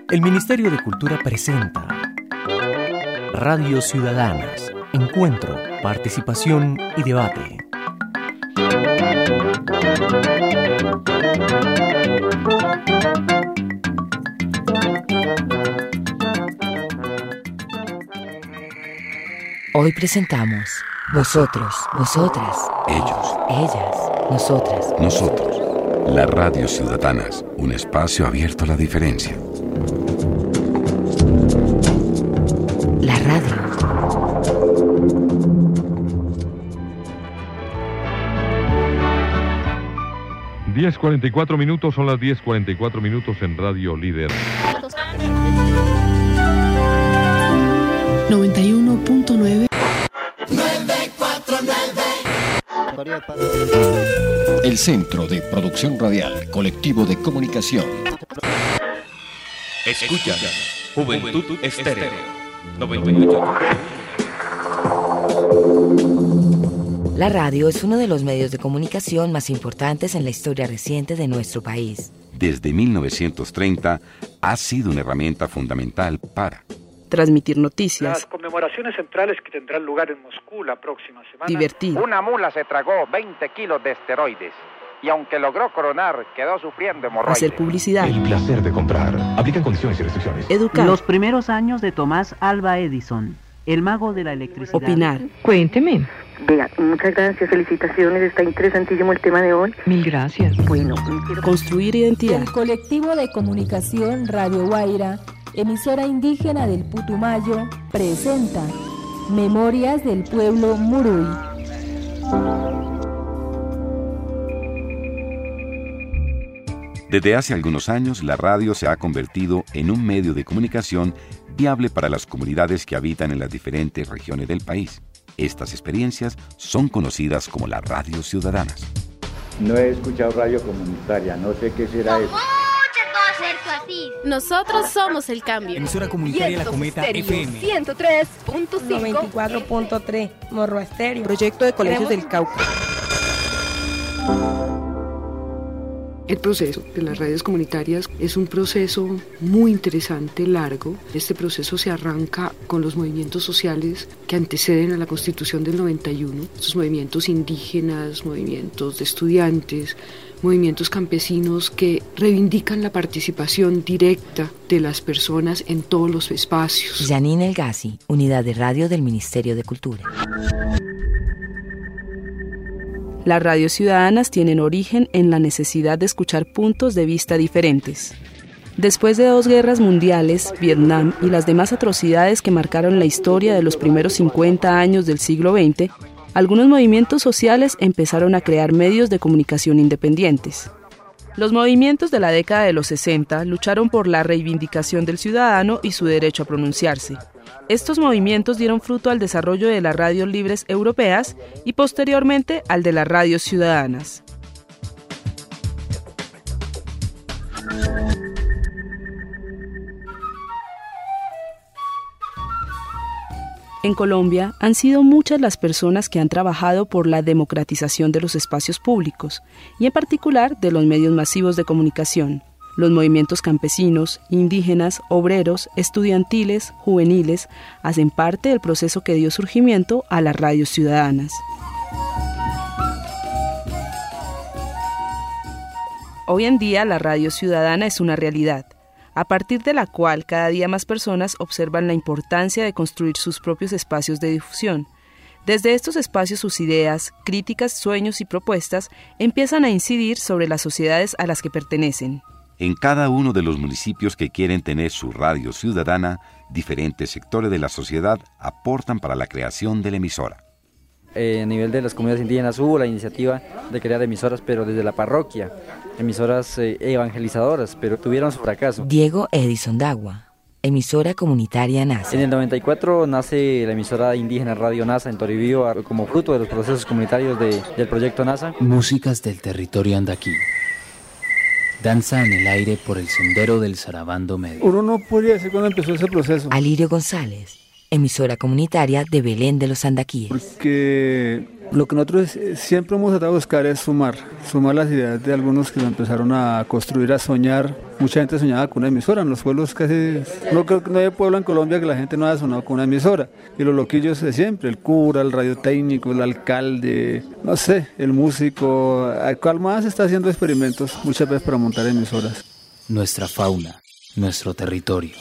El Ministerio de Cultura presenta Radio Ciudadanas, encuentro, participación y debate. Hoy presentamos vosotros, vosotras, ellos, ellas, nosotras, nosotros. La Radio Ciudadanas, un espacio abierto a la diferencia. la radio. (10:44) son las 10:44 en Radio Líder. 91.9. El Centro de Producción Radial, Colectivo de Comunicación. Escucha Juventud Estéreo 98. La radio es uno de los medios de comunicación más importantes en la historia reciente de nuestro país. Desde 1930 ha sido una herramienta fundamental para Transmitir noticias. Las conmemoraciones centrales que tendrán lugar en Moscú la próxima semana. Divertir. Una mula se tragó 20 kilos de esteroides y aunque logró coronar, quedó sufriendo hemorroides. Hacer publicidad. El placer de comprar. Aplican condiciones y restricciones. Educar. Los primeros años de Tomás Alva Edison, el mago de la electricidad. Opinar. Cuénteme. Vea, muchas gracias, felicitaciones, está interesantísimo el tema de hoy. Mil gracias. Bueno, construir identidad. El colectivo de comunicación Radio Guaira, emisora indígena del Putumayo, presenta Memorias del Pueblo Muruy. Desde hace algunos años, la radio se ha convertido en un medio de comunicación viable para las comunidades que habitan en las diferentes regiones del país. Estas experiencias son conocidas como las radios ciudadanas. No he escuchado radio comunitaria, no sé qué será eso. Nosotros somos el cambio. Emisora comunitaria La Cometa FM 103.5 94.3 Morro Estéreo. Proyecto de Colegios del Cauca. El proceso de las radios comunitarias es un proceso muy interesante, largo. Este proceso se arranca con los movimientos sociales que anteceden a la Constitución del 91, estos movimientos indígenas, movimientos de estudiantes, movimientos campesinos que reivindican la participación directa de las personas en todos los espacios. Janine Elgassi, Unidad de Radio del Ministerio de Cultura. Las radios ciudadanas tienen origen en la necesidad de escuchar puntos de vista diferentes. Después de 2 guerras mundiales, Vietnam y las demás atrocidades que marcaron la historia de los primeros 50 años del siglo XX, algunos movimientos sociales empezaron a crear medios de comunicación independientes. Los movimientos de la década de los 60 lucharon por la reivindicación del ciudadano y su derecho a pronunciarse. Estos movimientos dieron fruto al desarrollo de las radios libres europeas y posteriormente al de las radios ciudadanas. En Colombia han sido muchas las personas que han trabajado por la democratización de los espacios públicos y en particular de los medios masivos de comunicación. Los movimientos campesinos, indígenas, obreros, estudiantiles, juveniles hacen parte del proceso que dio surgimiento a las radios ciudadanas. Hoy en día la radio ciudadana es una realidad, a partir de la cual cada día más personas observan la importancia de construir sus propios espacios de difusión. Desde estos espacios sus ideas, críticas, sueños y propuestas empiezan a incidir sobre las sociedades a las que pertenecen. En cada uno de los municipios que quieren tener su radio ciudadana, diferentes sectores de la sociedad aportan para la creación de la emisora. A nivel de las comunidades indígenas hubo la iniciativa de crear emisoras, pero desde la parroquia, emisoras evangelizadoras, pero tuvieron su fracaso. Diego Edison Dagua, emisora comunitaria NASA. En el 94 nace la emisora indígena Radio NASA en Toribío como fruto de los procesos comunitarios del proyecto NASA. Músicas del territorio andaquí. Danza en el aire por el sendero del Sarabando Medio. Uno no podía decir cuándo empezó ese proceso. Alirio González, emisora comunitaria de Belén de los Andaquíes. Porque lo que nosotros siempre hemos tratado de buscar es sumar las ideas de algunos que lo empezaron a construir, a soñar. Mucha gente soñaba con una emisora, en los pueblos casi, no creo que no hay pueblo en Colombia que la gente no haya sonado con una emisora. Y los loquillos de siempre, el cura, el radiotécnico, el alcalde, no sé, el músico, al cual más está haciendo experimentos muchas veces para montar emisoras. Nuestra fauna, nuestro territorio.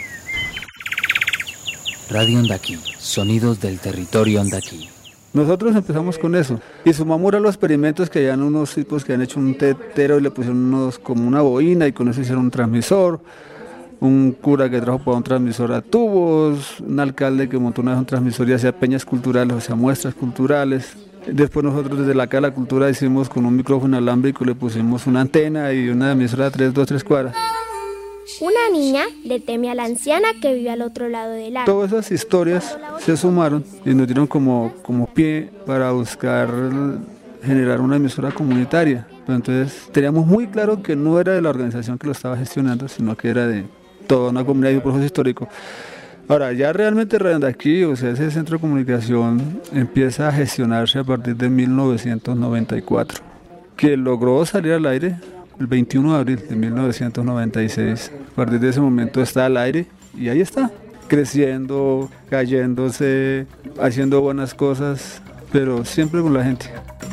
Radio Ondaquí, sonidos del territorio Ondaquí. Nosotros empezamos con eso y sumamos a los experimentos que hayan unos tipos que han hecho un tetero y le pusieron como una boina y con eso hicieron un transmisor, un cura que trajo para un transmisor a tubos, un alcalde que montó una vez un transmisor y hacía peñas culturales, o sea, muestras culturales. Después nosotros desde la Casa de la Cultura hicimos con un micrófono alámbrico, le pusimos una antena y una emisora de 3 cuadras. Una niña le teme a la anciana que vive al otro lado del agua. Todas esas historias se sumaron y nos dieron como pie para buscar generar una emisora comunitaria. Pero entonces teníamos muy claro que no era de la organización que lo estaba gestionando, sino que era de toda una comunidad y un proceso histórico. Ahora, ya realmente Radio Ondaquí, o sea, ese centro de comunicación empieza a gestionarse a partir de 1994, que logró salir al aire el 21 de abril de 1996. A partir de ese momento está al aire y ahí está, creciendo, cayéndose, haciendo buenas cosas, pero siempre con la gente.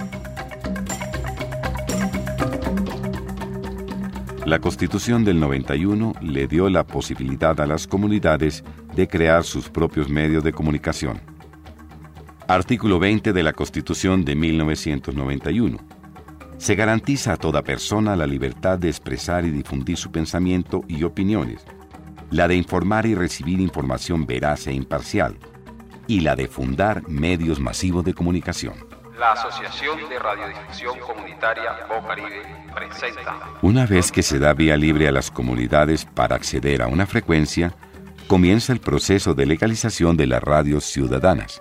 La Constitución del 91 le dio la posibilidad a las comunidades de crear sus propios medios de comunicación. Artículo 20 de la Constitución de 1991. Se garantiza a toda persona la libertad de expresar y difundir su pensamiento y opiniones, la de informar y recibir información veraz e imparcial, y la de fundar medios masivos de comunicación. La Asociación de Radiodifusión Comunitaria Bocaribe presenta. Una vez que se da vía libre a las comunidades para acceder a una frecuencia, comienza el proceso de legalización de las radios ciudadanas.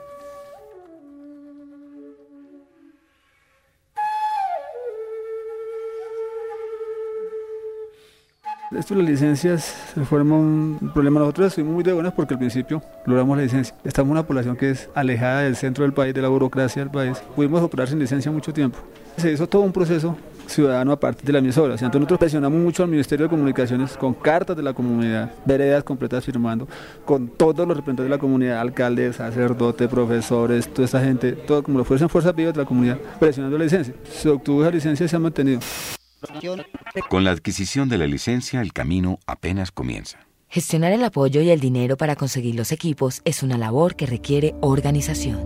Esto de las licencias se forma un problema. Nosotros estuvimos muy de buenas porque al principio logramos la licencia. Estamos en una población que es alejada del centro del país, de la burocracia del país. Pudimos operar sin licencia mucho tiempo. Se hizo todo un proceso ciudadano aparte de la emisora. Entonces nosotros presionamos mucho al Ministerio de Comunicaciones con cartas de la comunidad, veredas completas firmando, con todos los representantes de la comunidad, alcaldes, sacerdotes, profesores, toda esta gente, todo como lo fuesen fuerzas vivas de la comunidad, presionando la licencia. Se obtuvo esa licencia y se ha mantenido. Con la adquisición de la licencia, el camino apenas comienza. Gestionar el apoyo y el dinero para conseguir los equipos es una labor que requiere organización.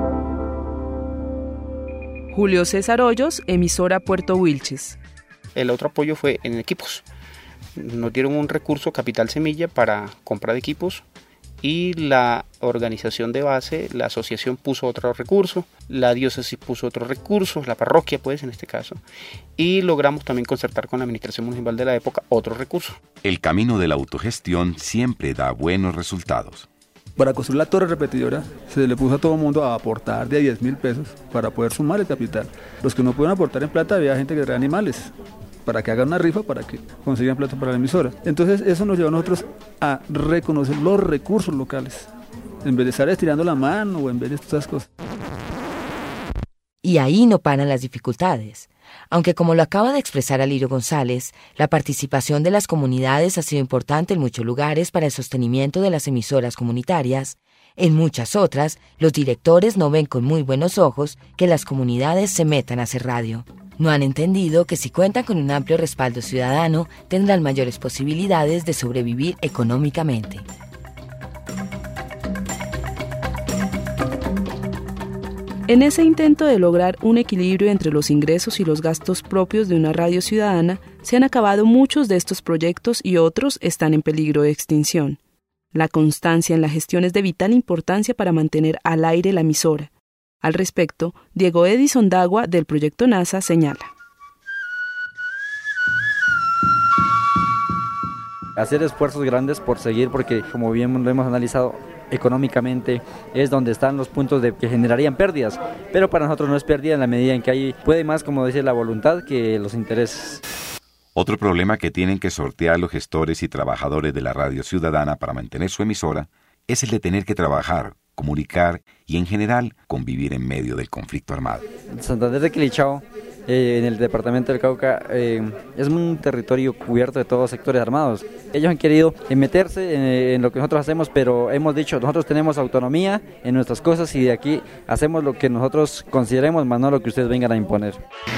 Julio César Hoyos, emisora Puerto Wilches. El otro apoyo fue en equipos. Nos dieron un recurso, capital semilla, para comprar equipos. Y la organización de base, la asociación puso otro recurso, la diócesis puso otro recurso, la parroquia pues en este caso, y logramos también concertar con la administración municipal de la época otro recurso. El camino de la autogestión siempre da buenos resultados. Para construir la torre repetidora se le puso a todo el mundo a aportar de 10.000 pesos para poder sumar el capital. Los que no pueden aportar en plata, había gente que trae animales para que hagan una rifa, para que consigan plata para la emisora. Entonces eso nos lleva a nosotros a reconocer los recursos locales, en vez de estar estirando la mano o en vez de estas cosas. Y ahí no paran las dificultades. Aunque como lo acaba de expresar Alirio González, la participación de las comunidades ha sido importante en muchos lugares para el sostenimiento de las emisoras comunitarias, en muchas otras, los directores no ven con muy buenos ojos que las comunidades se metan a hacer radio. No han entendido que si cuentan con un amplio respaldo ciudadano, tendrán mayores posibilidades de sobrevivir económicamente. En ese intento de lograr un equilibrio entre los ingresos y los gastos propios de una radio ciudadana, se han acabado muchos de estos proyectos y otros están en peligro de extinción. La constancia en la gestión es de vital importancia para mantener al aire la emisora. Al respecto, Diego Edison Dagua, del Proyecto NASA, señala. Hacer esfuerzos grandes por seguir, porque como bien lo hemos analizado, económicamente es donde están los puntos que generarían pérdidas, pero para nosotros no es pérdida en la medida en que puede más, como dice, la voluntad que los intereses. Otro problema que tienen que sortear los gestores y trabajadores de la radio ciudadana para mantener su emisora es el de tener que trabajar, comunicar y en general convivir en medio del conflicto armado. Santander de Quilichao, en el departamento del Cauca, es un territorio cubierto de todos sectores armados. Ellos han querido meterse en lo que nosotros hacemos, pero hemos dicho, nosotros tenemos autonomía en nuestras cosas y de aquí hacemos lo que nosotros consideremos, más no lo que ustedes vengan a imponer.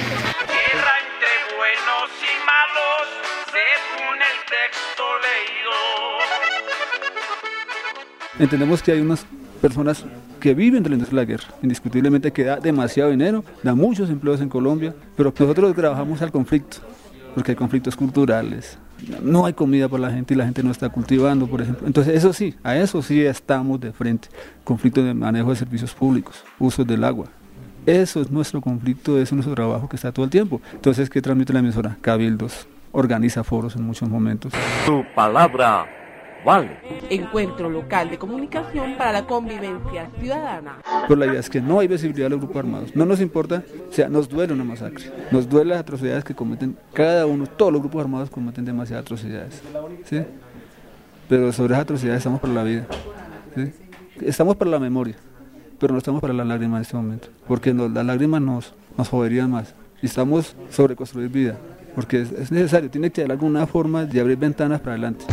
Entendemos que hay unas personas que viven de la industria de la guerra, indiscutiblemente que da demasiado dinero, da muchos empleos en Colombia, pero nosotros trabajamos al conflicto, porque hay conflictos culturales, no hay comida para la gente y la gente no está cultivando, por ejemplo. Entonces eso sí, a eso sí estamos de frente, conflicto de manejo de servicios públicos, usos del agua. Eso es nuestro conflicto, eso es nuestro trabajo que está todo el tiempo. Entonces, ¿qué transmite la emisora? Cabildos, organiza foros en muchos momentos. Tu palabra vale. Encuentro local de comunicación para la convivencia ciudadana. Pero la idea es que no hay visibilidad de los grupos armados. No nos importa, o sea, nos duele una masacre. Nos duele las atrocidades que cometen cada uno, todos los grupos armados cometen demasiadas atrocidades. ¿Sí? Pero sobre esas atrocidades estamos para la vida. ¿Sí? Estamos para la memoria, pero no estamos para las lágrimas en este momento. Porque las lágrimas nos joderían más. Y estamos sobre construir vida. Porque es necesario, tiene que haber alguna forma de abrir ventanas para adelante.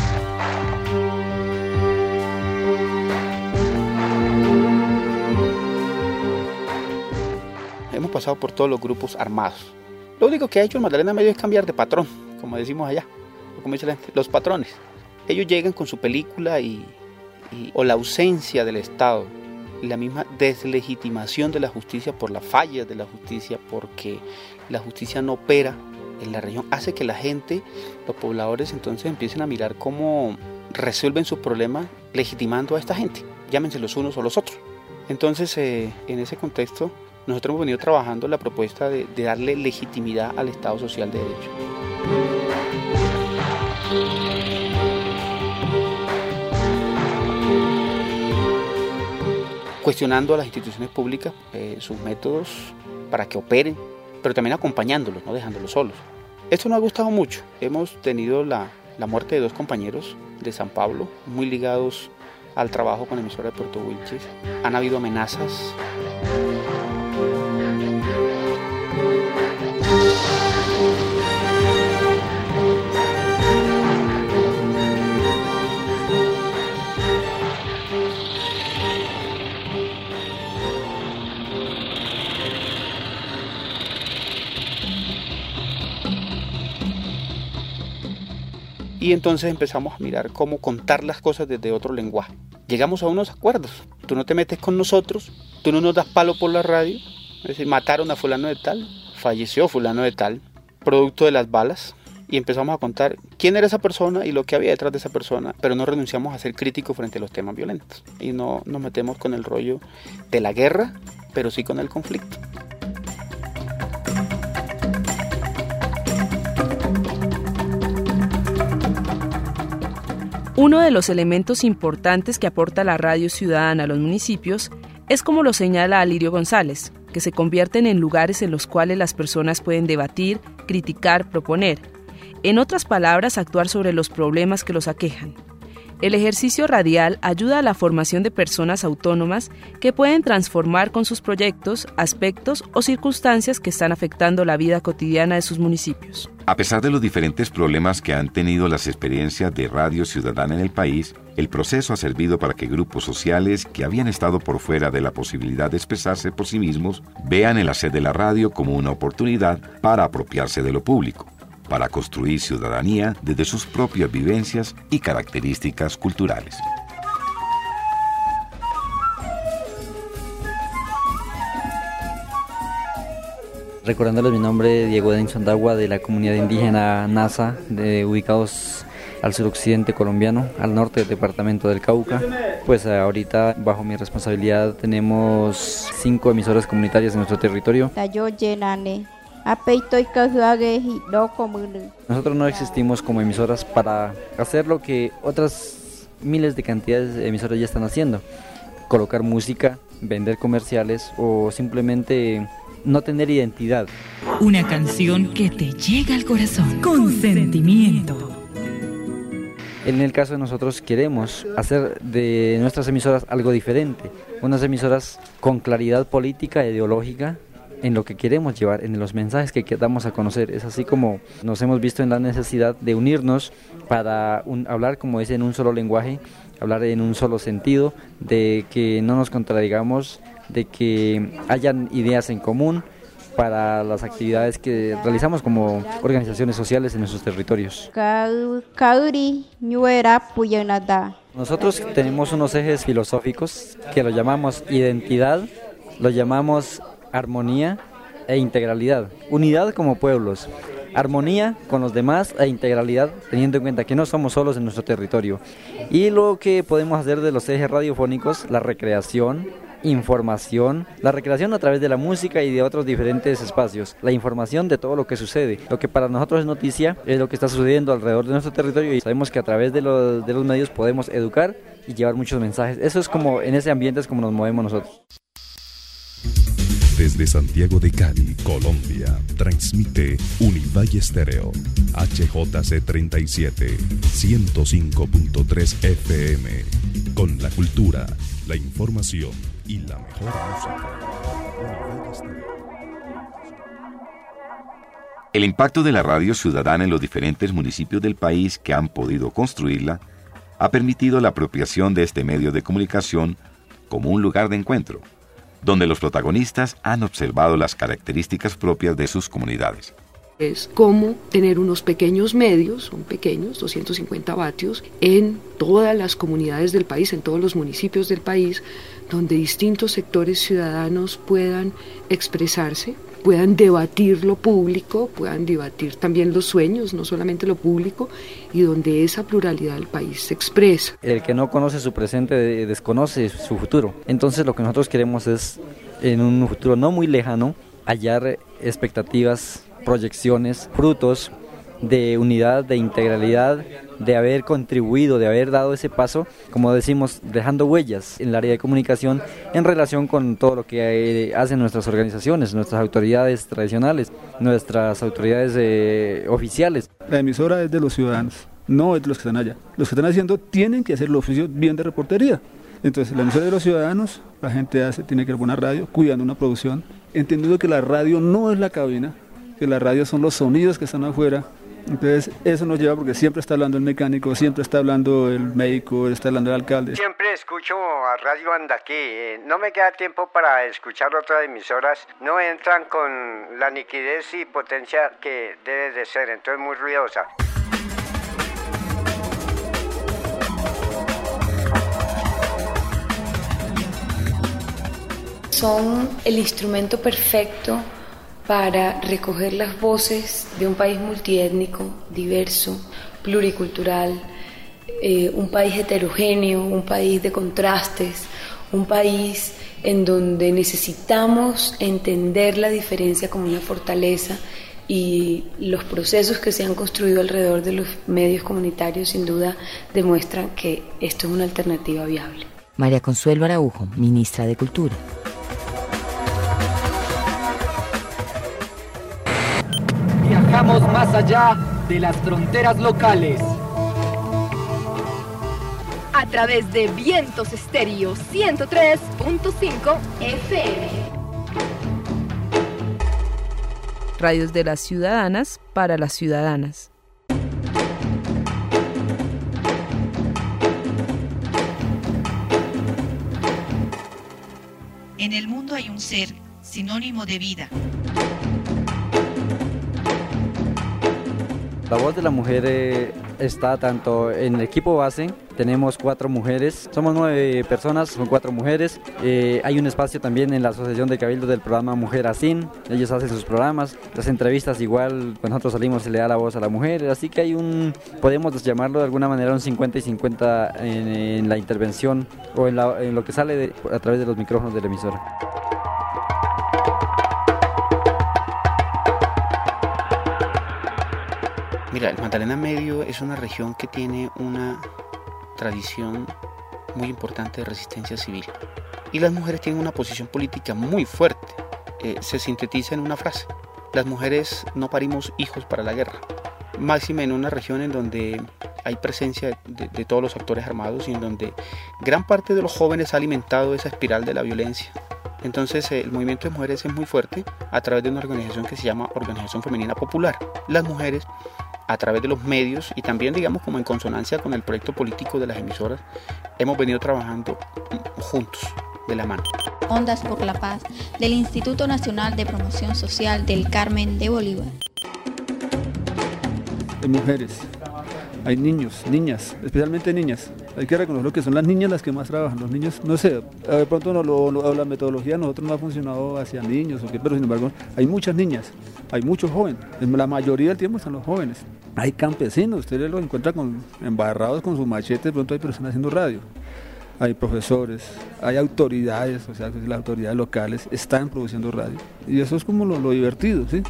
Hemos pasado por todos los grupos armados. Lo único que ha hecho el Magdalena Medio es cambiar de patrón, como decimos allá, o como dice la gente, los patrones. Ellos llegan con su película o la ausencia del Estado, la misma deslegitimación de la justicia por las fallas de la justicia, porque la justicia no opera en la región, hace que la gente, los pobladores entonces empiecen a mirar cómo resuelven sus problemas legitimando a esta gente, llámense los unos o los otros. Entonces, en ese contexto, nosotros hemos venido trabajando la propuesta de darle legitimidad al Estado Social de Derecho. Cuestionando a las instituciones públicas sus métodos para que operen, pero también acompañándolos, no dejándolos solos. Esto nos ha gustado mucho. Hemos tenido la muerte de 2 compañeros de San Pablo, muy ligados al trabajo con la emisora de Puerto Wilches. Han habido amenazas. Y entonces empezamos a mirar cómo contar las cosas desde otro lenguaje. Llegamos a unos acuerdos. Tú no te metes con nosotros, tú no nos das palo por la radio. Es decir, mataron a fulano de tal, falleció fulano de tal, producto de las balas. Y empezamos a contar quién era esa persona y lo que había detrás de esa persona, pero no renunciamos a ser críticos frente a los temas violentos. Y no nos metemos con el rollo de la guerra, pero sí con el conflicto. Uno de los elementos importantes que aporta la radio ciudadana a los municipios es, como lo señala Alirio González, que se convierten en lugares en los cuales las personas pueden debatir, criticar, proponer. En otras palabras, actuar sobre los problemas que los aquejan. El ejercicio radial ayuda a la formación de personas autónomas que pueden transformar con sus proyectos, aspectos o circunstancias que están afectando la vida cotidiana de sus municipios. A pesar de los diferentes problemas que han tenido las experiencias de radio ciudadana en el país, el proceso ha servido para que grupos sociales que habían estado por fuera de la posibilidad de expresarse por sí mismos vean el hacer de la radio como una oportunidad para apropiarse de lo público, para construir ciudadanía desde sus propias vivencias y características culturales. Recordándoles, mi nombre es Diego Edinson Dagua, de la comunidad indígena Nasa, ubicados al suroccidente colombiano, al norte del departamento del Cauca. Pues ahorita, bajo mi responsabilidad, tenemos 5 emisoras comunitarias en nuestro territorio. Nosotros no existimos como emisoras para hacer lo que otras miles de cantidades de emisoras ya están haciendo: colocar música, vender comerciales o simplemente no tener identidad. Una canción que te llega al corazón con sentimiento. En el caso de nosotros queremos hacer de nuestras emisoras algo diferente, unas emisoras con claridad política e ideológica en lo que queremos llevar, en los mensajes que damos a conocer. Es así como nos hemos visto en la necesidad de unirnos para hablar, como dice, en un solo lenguaje, hablar en un solo sentido, de que no nos contradigamos, de que hayan ideas en común para las actividades que realizamos como organizaciones sociales en nuestros territorios. Nosotros tenemos unos ejes filosóficos que lo llamamos identidad, lo llamamos armonía e integralidad. Unidad como pueblos, armonía con los demás e integralidad teniendo en cuenta que no somos solos en nuestro territorio. Y lo que podemos hacer de los ejes radiofónicos, la recreación, información, la recreación a través de la música y de otros diferentes espacios, la información de todo lo que sucede. Lo que para nosotros es noticia es lo que está sucediendo alrededor de nuestro territorio y sabemos que a través de los medios podemos educar y llevar muchos mensajes. Eso es como, en ese ambiente es como nos movemos nosotros. Desde Santiago de Cali, Colombia, transmite Univalle Estéreo, HJC 37, 105.3 FM, con la cultura, la información y la mejor música. El impacto de la radio ciudadana en los diferentes municipios del país que han podido construirla ha permitido la apropiación de este medio de comunicación como un lugar de encuentro, donde los protagonistas han observado las características propias de sus comunidades. Es como tener unos pequeños medios, son pequeños, 250 vatios, en todas las comunidades del país, en todos los municipios del país, donde distintos sectores ciudadanos puedan expresarse, puedan debatir lo público, puedan debatir también los sueños, no solamente lo público, y donde esa pluralidad del país se expresa. El que no conoce su presente desconoce su futuro. Entonces lo que nosotros queremos es, en un futuro no muy lejano, hallar expectativas, proyecciones, frutos de unidad, de integralidad, de haber contribuido, de haber dado ese paso, como decimos, dejando huellas en el área de comunicación en relación con todo lo que hacen nuestras organizaciones, nuestras autoridades tradicionales, nuestras autoridades oficiales. La emisora es de los ciudadanos, no es de los que están allá. Los que están haciendo tienen que hacer el oficio bien de reportería. Entonces, la emisora de los ciudadanos, la gente tiene que ir a una radio, cuidando una producción, entendiendo que la radio no es la cabina, que la radio son los sonidos que están afuera. Entonces eso nos lleva porque siempre está hablando el mecánico, siempre está hablando el médico, está hablando el alcalde. Siempre escucho a Radio Andaquí, no me queda tiempo para escuchar otras emisoras, no entran con la nitidez y potencia que debe de ser, entonces muy ruidosa. Son el instrumento perfecto para recoger las voces de un país multiétnico, diverso, pluricultural, un país heterogéneo, un país de contrastes, un país en donde necesitamos entender la diferencia como una fortaleza, y los procesos que se han construido alrededor de los medios comunitarios sin duda demuestran que esto es una alternativa viable. María Consuelo Araujo, ministra de Cultura. Viajamos más allá de las fronteras locales. A través de Vientos Estéreo 103.5 FM. Radios de las ciudadanas para las ciudadanas. En el mundo hay un ser sinónimo de vida. La voz de la mujer está tanto en el equipo base, tenemos 4 mujeres, somos 9 personas, son 4 mujeres. Hay un espacio también en la Asociación de Cabildo del programa Mujer Asín, ellos hacen sus programas, las entrevistas igual, cuando nosotros salimos se le da la voz a la mujer, así que hay podemos llamarlo de alguna manera un 50 y 50 en la intervención o en lo que sale a través de los micrófonos de la emisora. Mira, el Magdalena Medio es una región que tiene una tradición muy importante de resistencia civil. Y las mujeres tienen una posición política muy fuerte. Se sintetiza en una frase: las mujeres no parimos hijos para la guerra. Máxime en una región en donde hay presencia de todos los actores armados y en donde gran parte de los jóvenes ha alimentado esa espiral de la violencia. Entonces el movimiento de mujeres es muy fuerte a través de una organización que se llama Organización Femenina Popular. Las mujeres, a través de los medios y también, digamos, como en consonancia con el proyecto político de las emisoras, hemos venido trabajando juntos, de la mano. Ondas por la Paz, del Instituto Nacional de Promoción Social del Carmen de Bolívar. Hay mujeres, hay niños, niñas, especialmente niñas. Hay que reconocer que son las niñas las que más trabajan. Los niños, no sé, de pronto la metodología de nosotros no ha funcionado hacia niños, pero sin embargo hay muchas niñas, hay muchos jóvenes. La mayoría del tiempo están los jóvenes. Hay campesinos, ustedes los encuentran embarrados con sus machetes, de pronto hay personas haciendo radio. Hay profesores, hay autoridades, o sea, las autoridades locales están produciendo radio. Y eso es como lo divertido, ¿sí?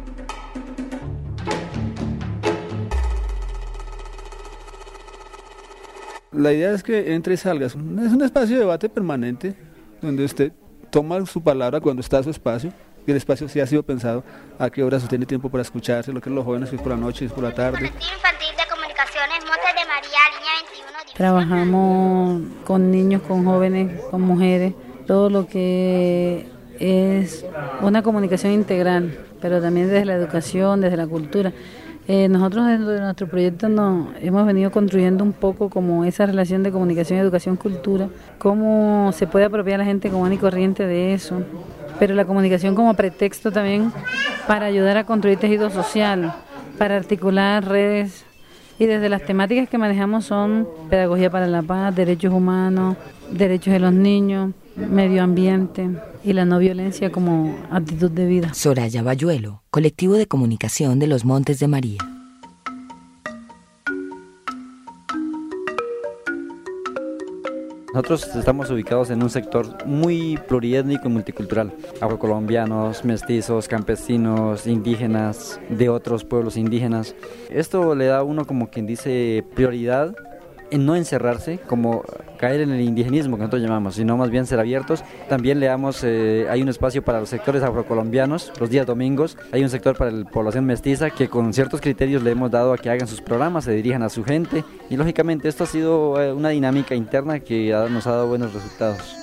La idea es que entre y salga. Es un espacio de debate permanente donde usted toma su palabra cuando está a su espacio. Y el espacio sí ha sido pensado a qué horas usted tiene tiempo para escucharse, lo que es los jóvenes, si es por la noche, si es por la tarde. Infantil de Comunicaciones Montes de María, línea 21. Trabajamos con niños, con jóvenes, con mujeres, todo lo que es una comunicación integral, pero también desde la educación, desde la cultura. Nosotros dentro de nuestro proyecto hemos venido construyendo un poco como esa relación de comunicación, educación, cultura, cómo se puede apropiar a la gente común y corriente de eso, pero la comunicación como pretexto también para ayudar a construir tejido social, para articular redes, y desde las temáticas que manejamos son pedagogía para la paz, derechos humanos, derechos de los niños, medio ambiente y la no violencia como actitud de vida. Soraya Bayuelo, Colectivo de Comunicación de los Montes de María. Nosotros estamos ubicados en un sector muy pluriétnico y multicultural. Afrocolombianos, mestizos, campesinos, indígenas, de otros pueblos indígenas. Esto le da a uno, como quien dice, prioridad en no encerrarse, como caer en el indigenismo que nosotros llamamos, sino más bien ser abiertos. También le damos, hay un espacio para los sectores afrocolombianos, los días domingos, hay un sector para la población mestiza que con ciertos criterios le hemos dado a que hagan sus programas, se dirijan a su gente, y lógicamente esto ha sido una dinámica interna que nos ha dado buenos resultados.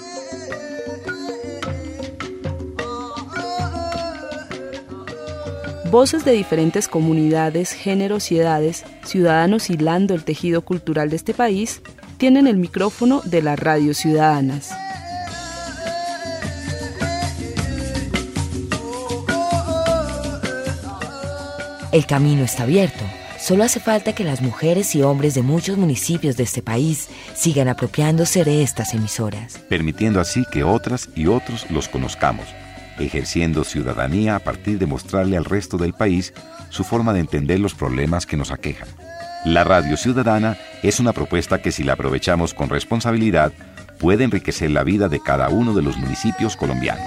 Voces de diferentes comunidades, géneros y edades, ciudadanos hilando el tejido cultural de este país, tienen el micrófono de las radios ciudadanas. El camino está abierto. Solo hace falta que las mujeres y hombres de muchos municipios de este país sigan apropiándose de estas emisoras, permitiendo así que otras y otros los conozcamos, ejerciendo ciudadanía a partir de mostrarle al resto del país su forma de entender los problemas que nos aquejan. La radio ciudadana es una propuesta que, si la aprovechamos con responsabilidad, puede enriquecer la vida de cada uno de los municipios colombianos.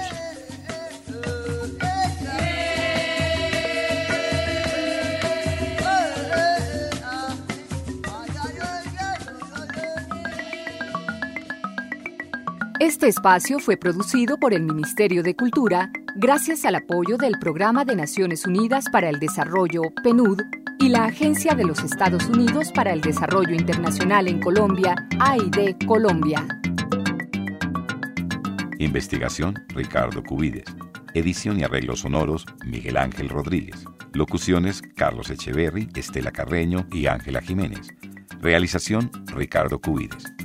Este espacio fue producido por el Ministerio de Cultura gracias al apoyo del Programa de Naciones Unidas para el Desarrollo, PNUD, y la Agencia de los Estados Unidos para el Desarrollo Internacional en Colombia, AID Colombia. Investigación, Ricardo Cubides. Edición y arreglos sonoros, Miguel Ángel Rodríguez. Locuciones, Carlos Echeverry, Estela Carreño y Ángela Jiménez. Realización, Ricardo Cubides.